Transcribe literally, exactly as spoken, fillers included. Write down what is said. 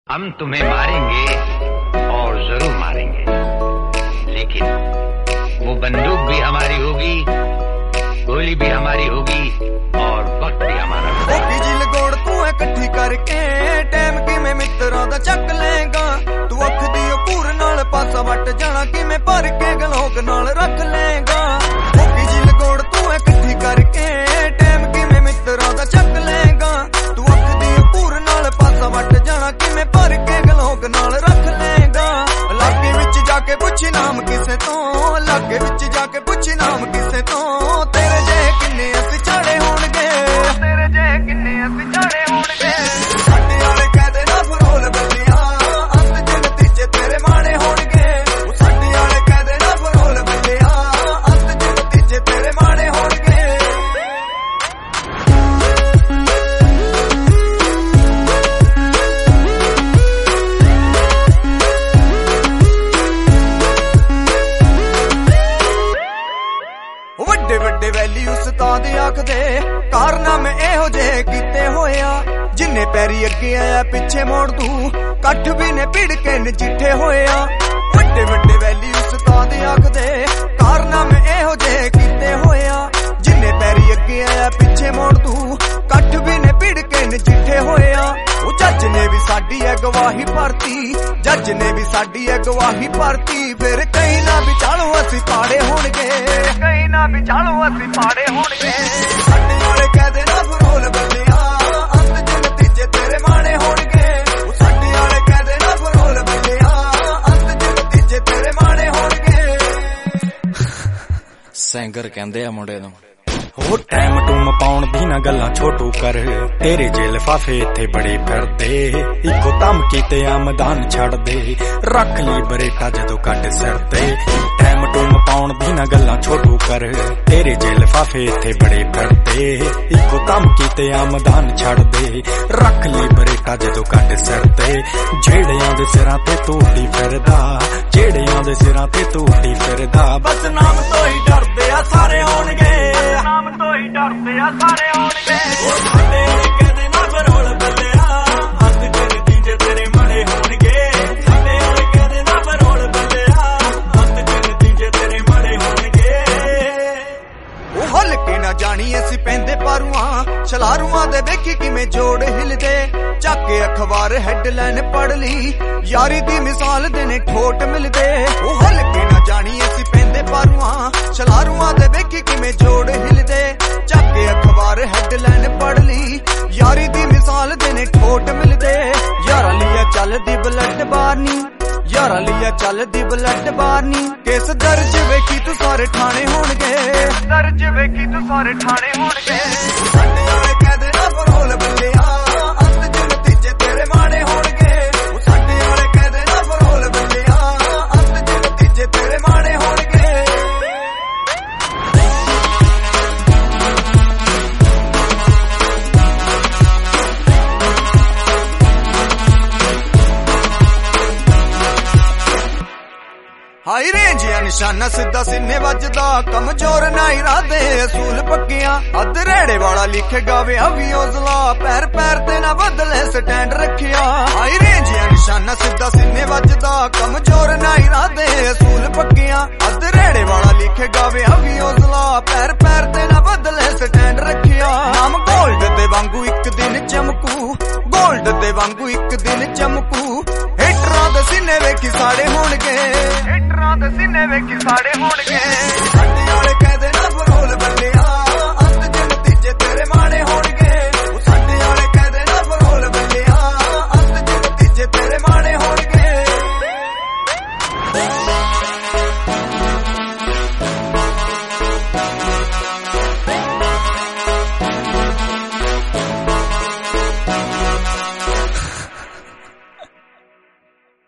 हम तुम्हें मारेंगे और जरूर मारेंगे, लेकिन वो बंदूक भी हमारी होगी, गोली भी हमारी होगी और वक्त भी हमारा होगा। जी लगोड़ तू इकट्ठी करके टाइम किवें मित्रों दा चक लेगा, तू अख दी पूर नाल पासा वट जाना किवें भर के गलोक नाल रख लेगा। जी लगोड़ तू इकट्ठी करके टाइम किवें मित्रों दा चक लेगा, तू अख दी पूर नाल पासा वट जाना किवें भर के गलोक नाल रख लेगा। लागे विच जाके पुछ नाम किसे तो, लागे विच जाके पुछ नाम किसे तो, तेरे जे किन्ने असीं चाड़े होणगे, तेरे जे किन्ने असीं चाड़े होणगे। साडे वाले कहदे ना फरोल बल्लियां, अंत च नतीजे तेरे माड़े होणगे। साडे वाले कहदे ना फरोल बल्लियां, अंत च नतीजे तेरे माड़े होणगे। ਵੱਡੇ ਵੱਡੇ ਵੈਲੀ ਉਸਤਾਦ ਆਖਦੇ ਕਾਰਨਾਮੇ ਇਹੋ ਜਿਹੇ ਕੀਤੇ ਹੋਇਆ, ਜਿੰਨੇ ਪੈਰੀ ਅੱਗੇ ਆਇਆ ਪਿੱਛੇ ਮੋੜ ਤੂੰ ਕੱਠ ਵੀ ਨੇ ਭਿੜ ਕੇ ਨਜਿੱਠੇ ਹੋਇਆ। ਵੱਡੇ ਵੱਡੇ ਵੈਲੀ ਉਸਤਾਦ ਆਖਦੇ ਕਾਰਨਾਮੇ ਇਹੋ ਜਿਹੇ ਕੀਤੇ ਹੋਇਆ, ਜਿੰਨੇ ਪੈਰੀ ਅੱਗੇ ਆਇਆ ਪਿੱਛੇ ਮੋੜ ਤੂੰ ਕੱਠ ਵੀ ਨੇ ਭਿੜ ਕੇ ਨਜਿੱਠੇ ਹੋਇਆ। ਉਹ ਜੱਜ ਨੇ ਵੀ ਸਾਡੀ ਹੈ ਗਵਾਹੀ ਭਰਤੀ, ਜੱਜ ਨੇ ਵੀ ਸਾਡੀ ਹੈ ਗਵਾਹੀ ਭਰਤੀ, ਫਿਰ ਕਈ ਨਾ ਵਿਚਾਲੋ ਅਸੀਂ ਪਾੜੇ ਹੋਣਗੇ, ਕਈ ਨਾ ਵਿਚਾਲੋ ਅਸੀਂ ਪਾੜੇ ਹੋਣਗੇ। ਸਾਡੇ ਵਾਲੇ ਕਹਦੇ ਨਾ ਫਰੋਲ ਬੱਲਿਆ, ਅੰਤ ਚ ਨਤੀਜੇ ਤੇਰੇ ਮਾਣੇ ਹੋਣਗੇ। ਉਹ ਸਾਡੇ ਵਾਲੇ ਕਹਦੇ ਨਾ ਫਰੋਲ ਬੱਲਿਆ, ਅੰਤ ਚ ਨਤੀਜੇ ਤੇਰੇ ਮਾਣੇ ਹੋਣਗੇ। ਸੈਂਗਰ ਕਹਿੰਦੇ ਆ ਮੁੰਡੇ ਨੂੰ ਉਹ ਟਾਈਮ ਟੂਮ ਪਾਉਣ ਦੀ ਨਾ ਗੱਲਾਂ ਛੋਟੂ ਕਰ, ਤੇਰੇ ਜੇ ਲਿਫਾਫੇ ਇੱਥੇ ਬੜੇ ਫਿਰਦੇ, ਇੱਕੋ ਧਮਕੀ ਤੇ ਆਮਦਾਨ ਛੱਡ ਦੇ, ਰੱਖ ਲਈ ਬਰੇਟਾ ਜਦੋਂ ਕੱਢ ਸਿਰ ਤੇ। ਟਾਈਮ ਟੂਮ ਪਾਉਣ ਦੀ ਨਾ ਗੱਲਾਂ ਛੋਟੂ ਕਰ, ਤੇਰੇ ਜੇ ਲਿਫਾਫੇ ਇੱਥੇ ਬੜੇ ਫਿਰਦੇ, ਇੱਕੋ ਧਮਕੀ ਤੇ ਆਮਦਾਨ ਛੱਡ ਦੇ, ਰੱਖ ਲਈ ਬਰੇਟਾ ਜਦੋਂ ਕੱਢ ਸਿਰ ਤੇ। ਜਿਹੜਿਆਂ ਦੇ ਸਿਰਾਂ ਤੇ ਤੂੜੀ ਫਿਰਦਾ, ਜਿਹੜਿਆਂ ਦੇ ਸਿਰਾਂ ਤੇ ਤੂੜੀ ਫਿਰਦਾ, ਬਸ ਨਾਮ ਤੋਂ ਹੀ ਡਰਦੇ ਆ ਸਾਰੇ ਹੋਣਗੇ, ਨਾਮ ਤੋਂ ਹੀ ਡਰਦੇ ਆ ਸਾਰੇ ਹੋਣਗੇ। ਉਹ ਸਾਡੇ ਕਹਿੰਦੇ ਨਾ ਫਰੋਲ ਬੱਲਿਆ, ਅੰਤ ਚ ਨਤੀਜੇ ਤੇਰੇ ਮਾੜੇ ਹੋਣਗੇ। ਸਾਡੇ ਵਾਲੇ ਕਹਿੰਦੇ ਨਾ ਫਰੋਲ ਬੱਲਿਆ, ਅੰਤ ਚ ਨਤੀਜੇ ਤੇਰੇ ਮਾੜੇ ਹੋਣਗੇ। ਉਹ ਹੱਲ ਕੇ ਨਾ ਜਾਣੀ ਅਸੀਂ ਪੈਂਦੇ ਪਾਰੂਆਂ, ਛਲਾਰੂਆਂ ਦੇ ਵੇਖੀ ਕਿਵੇਂ ਜੋੜ ਹਿਲਦੇ, ਚੱਕ ਕੇ ਅਖਬਾਰ ਹੈਡਲਾਈਨ ਪੜ ਲਈ, ਯਾਰੀ ਦੀ ਮਿਸਾਲ ਦੇ ਨੇ ਠੋਟ ਮਿਲਦੇ। ਉਹ ਹੱਲ ਕੇ ਨਾ ਜਾਣੀ ਅਸੀਂ ਪੈਂਦੇ ਪਾਰੂਆਂ, ਛਲਾਰੂਆਂ ਦੇ ਵੇਖੀ ਕਿਵੇਂ ਜੋੜ ਹਿਲਦੇ, ਚੱਕ ਕੇ ਅਖਬਾਰ ਹੈਡਲਾਈਨ ਪੜ ਲਈ, ਯਾਰੀ ਦੀ ਮਿਸਾਲ ਦੇ ਨੇ ਠੋਟ ਮਿਲਦੇ। ਯਾਰਾਂ ਲਿਆ ਚੱਲਦੀ ਬਲੱਡ ਬਾਰਨੀ, ਯਾਰਾਂ ਲਿਆ ਚੱਲਦੀ ਬਲੱਡ ਬਾਰਨੀ, ਕੇਸ ਦਰਜ ਵੇਖੀ ਤੂੰ ਸਾਰੇ ਠਾਣੇ ਹੋਣਗੇ, ਦਰਜ ਵੇਖੀ ਤੂੰ ਸਾਰੇ ਠਾਣੇ ਹੋਣਗੇ। ਸਾਡੇ ਵਾਲੇ ਕਹਦੇ ਨਾ ਫਰੋਲ ਬੱਲਿਆ, ਅੰਤ ਚ ਨਤੀਜੇ ਤੇਰੇ ਮਾੜੇ ਹੋਣਗੇ। ਉਹ ਸਾਡੇ ਵਾਲੇ ਕਹਦੇ ਨਾ ਫਰੋਲ ਬੱਲਿਆ, ਅੰਤ ਚ ਨਤੀਜੇ ਤੇਰੇ ਮਾੜੇ ਹੋਣਗੇ। ਹਾਈ ਰੇਂਜਿਆ ਨਿਸ਼ਾਨਾ ਸਿੱਧਾ ਸੀਨੇ ਵੱਜਦਾ, ਕਮਜ਼ੋਰ ਨਾ ਇਰਾਦੇ ਅਸੂਲ ਪੱਕੀਆਂ, ਅੱਧ ਰੇੜੇ ਵਾਲਾ ਲਿਖੇ ਗਾਵੇ ਅਵੀ ਔਜ਼ਲਾ, ਪੈਰ ਪੈਰ ਤੇ ਨਾ ਬਦਲੇ ਸਟੈਂਡ ਰੱਖਿਆ। ਹਾਈ ਰੇਂਜਿਆ ਨਿਸ਼ਾਨਾ ਸਿੱਧਾ ਸੀਨੇ ਵੱਜਦਾ, ਕਮਜ਼ੋਰ ਨਾ ਇਰਾਦੇ ਅਸੂਲ ਪੱਕੀਆਂ, ਅੱਧ ਰੇੜੇ ਵਾਲਾ ਲਿਖੇ ਗਾਵੇ ਅਵੀ ਔਜ਼ਲਾ, ਪੈਰ ਪੈਰ ਤੇ ਨਾ ਬਦਲੇ ਸਟੈਂਡ ਰੱਖਿਆ। ਨਾਮ ਗੋਲਡ ਦੇ ਵਾਂਗੂ ਇੱਕ ਦਿਨ ਚਮਕੂ, ਗੋਲਡ ਦੇ ਵਾਂਗੂ ਇੱਕ ਦਿਨ ਚਮਕੂ, ਹਿਟਰਾਂ ਦੇ ਸੀਨੇ ਵੇਖੀ ਸਾੜੇ ਹੋਣਗੇ, ਹਿਟਰਾਂ ਦੇ ਸੀਨੇ ਵੇਖੀ ਸਾੜੇ ਹੋਣਗੇ।